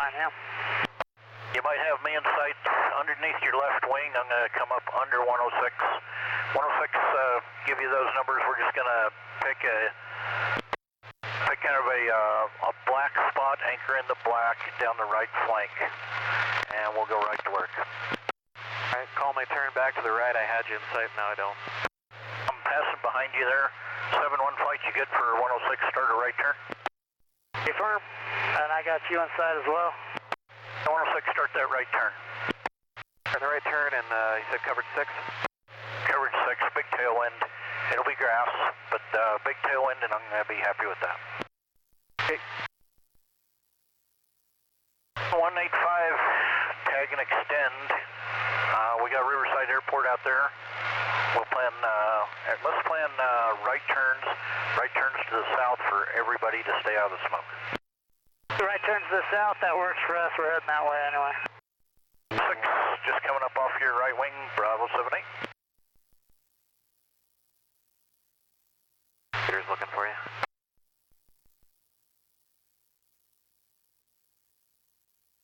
him. You might have me in sight underneath your left wing. I'm going to come up under 106. 106, give you those numbers. We're just going to pick kind of a black spot, anchor in the black down the right flank, and we'll go right to work. All right, call my turn back to the right. I had you in sight, now I don't. I'm passing behind you there. 7-1 flight, you good for 106, start a right turn? Confirm, and I got you in sight as well. 106, start that right turn. Turn the right turn, and you said coverage 6? Coverage 6, big tailwind. It'll be grass, but big tailwind, and I'm going to be happy with that. Okay. 185, tag and extend. We got Riverside Airport out there. We'll plan, let's plan right turns to the south for everybody to stay out of the smoke. Right turn to the south, that works for us. We're heading that way anyway. 6, just coming up off your right wing, Bravo 78.